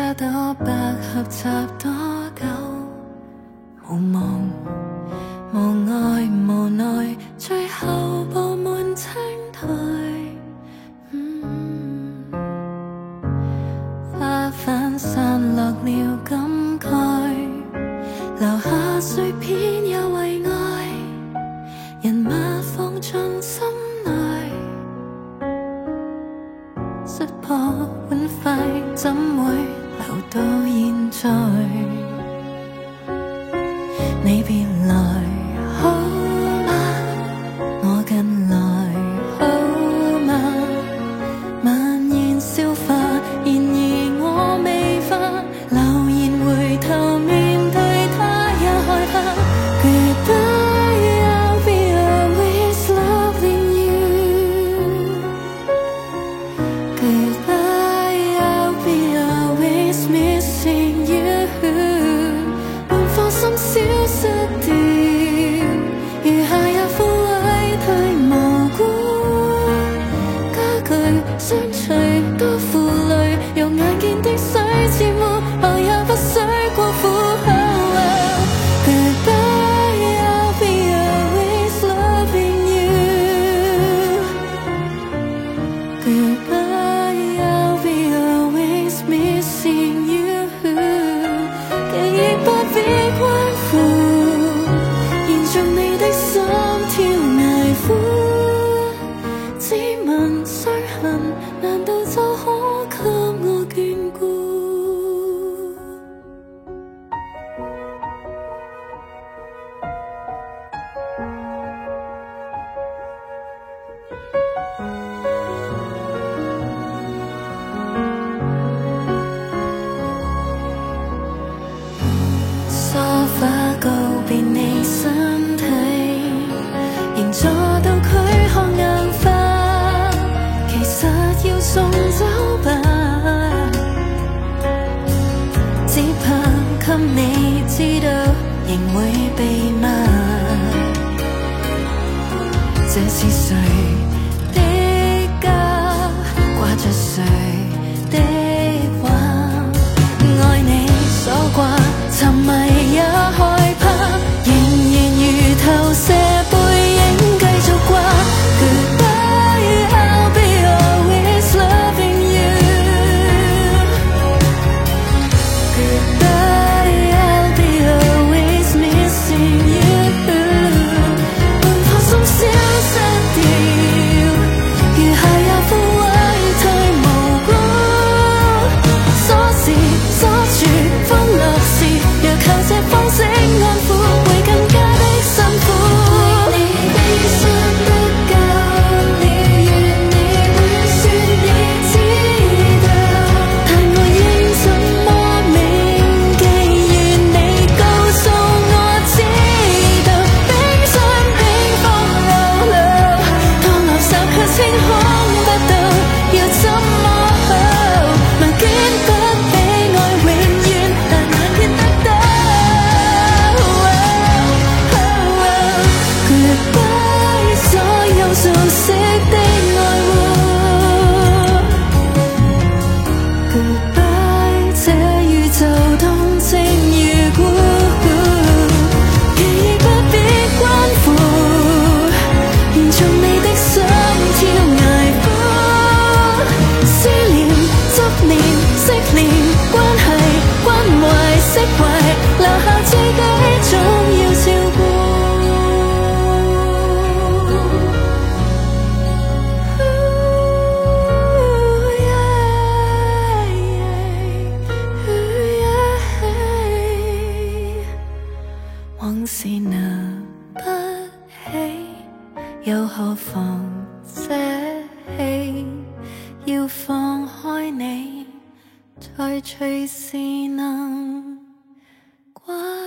朵百合插多久？無望、無愛、無奈，最後布滿青苔。花瓣散落了感慨，留下碎片也為愛，人物放進心內，摔破碗筷，怎會留到現在？你別來好嗎？我近來好嗎？蔓延消化，然而我未化，留言回頭面對他也害怕。Goodbye, I'll be always loving you. Goodbye, I'll be always missing you. 半顆心消失掉，餘下也枯萎太無辜。家具相隨多負累，用眼見的水似抹，我也不需過苦。Goodbye, I'll be always loving you. Goodbye, I'll be always missing you. 記憶不必關乎，延續你的心跳危苦。只問傷痕，難道就可給我眷顧？梳化告別你身體，仍坐到軀殼硬化，其實要送走吧，只怕給你知道仍會被罵。這是誰的家，掛着誰的畫？愛你所掛，沉迷也害怕，仍然如投射背影繼續掛。Goodbye, I'll be always loving you. Goodbye, I'll be always missing you. 半顆心消失掉，餘下也枯萎太無辜。鎖匙鎖住歡樂時，若靠這方式安撫，會更加的辛苦。為你悲傷得夠了，願你會說你知道，但我應怎麼銘記？願你告訴我知道，冰霜冰封流露，當垃圾卻清空不到，要怎麼好？問卷不比愛永遠，但眼見得到。Goodbye， 所有熟悉的愛護。Goodbye， 這宇宙動靜如故，記憶不必關乎，延續你的心跳捱苦。思念、執念、惜念，關係、關懷、釋懷，留下自己總要照顧。往事拿不起，又何妨捨棄？要放開你，才隨時能掛。